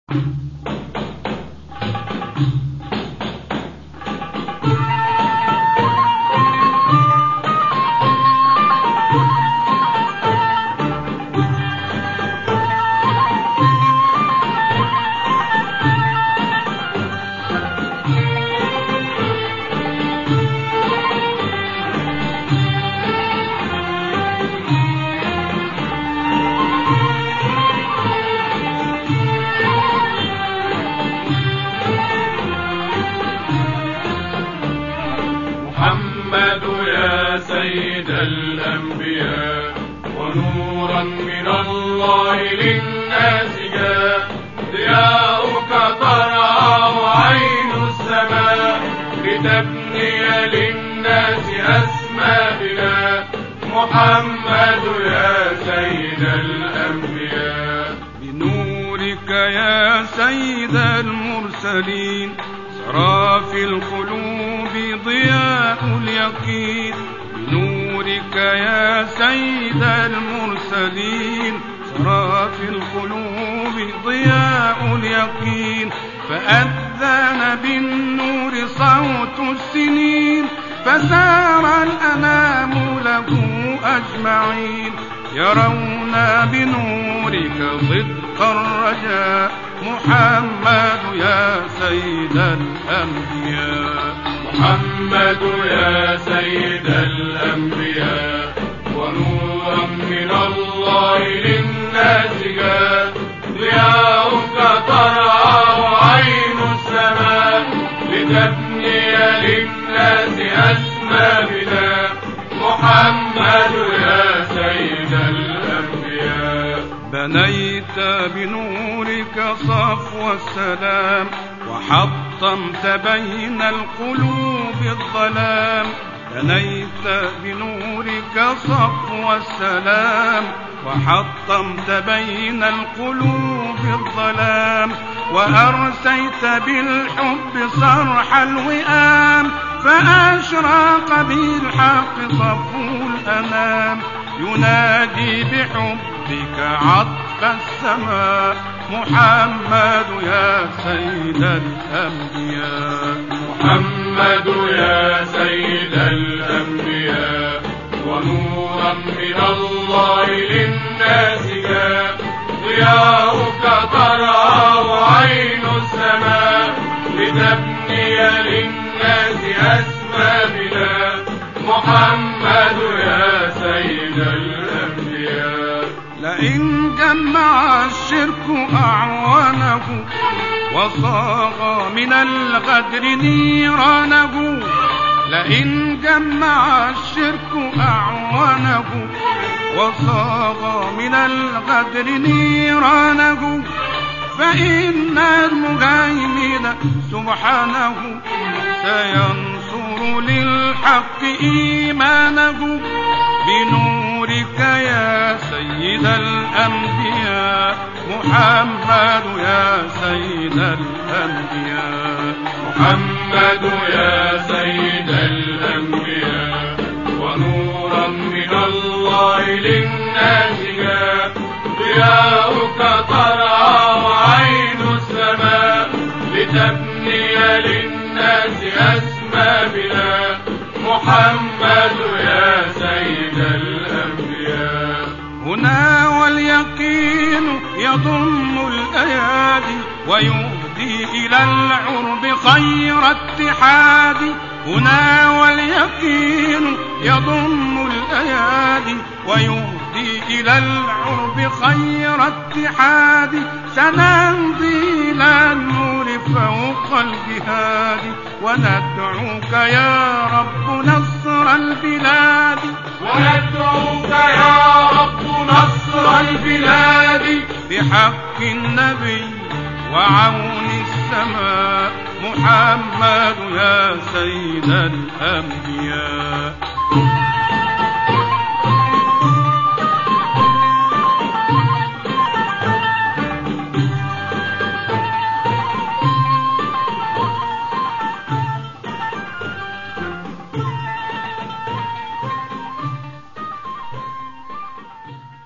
محمد يا سيد الأنبياء ونورا من الله للناس جاء، ضياؤك ترعى عين السماء لتبني للناس أسمى بناء. محمد يا سيد الأنبياء بنورك يا سيد المرسلين سرى في القلوب ضياء اليقين. بنورك يا سيد المرسلين سرى في القلوب ضياء اليقين. فأذن بالنور صوت السنين فسار الأنام له أجمعين. يرون بنورك صدق الرجاء. محمد يا سيد الأنبياء محمد يا سيد الأنبياء ونورا من الله للناس جاء، ضياؤك ترعى عين السماء لتبني للناس أسمى بناء. محمد يا سيد الأنبياء بنيت بنورك صفو السلام وحطمت بين القلوب الظلام. بنيت بنورك صفو السلام وحطمت بين القلوب الظلام. وأرسيت بالحب صرح الوئام فأشرق بالحق صفو الأنام. ينادي بحبك عطف السماء. محمد يا سيد الأنبياء محمد يا سيد الأنبياء ونورا من الله للناس جاء، ضياؤك ترعى عين السماء لتبني للناس أسمى بناء. محمد يا سيد الأنبياء لئن جمع الشرك أعوانه وصاغ من الغدر نيرانه. لئن جمع الشرك أعوانه وصاغ من الغدر نيرانه. فإن المهيمن سبحانه سينصر للحق إيمانه. بنورك يا سيد الأنبياء محمد يا سيد الأنبياء محمد يا سيد الأنبياء ونورا من الله للناس جاء، ضياؤك ترعى عين السماء لتبني للناس أسمى بناء. محمد يا سيد الأنبياء هنا واليقين يضم الأيادي ويهدي إلى العرب خير اتحاد. هنا واليقين يضم الأيادي ويهدي إلى العرب خير اتحاد. سنمضي إلى النور فوق الجهاد وندعوك يا رب نصر البلاد. وندعوك يا رب نصر البلاد بحق النبي وعون السماء. محمد يا سيد الأنبياء